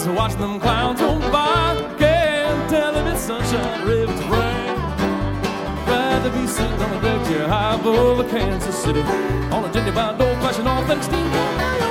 So watching them clowns on by, can't tell if it's sunshine or if it's rain. Rather be sitting on a deck chair high above Kansas City, on a Jenny bound old fashioned all things steam.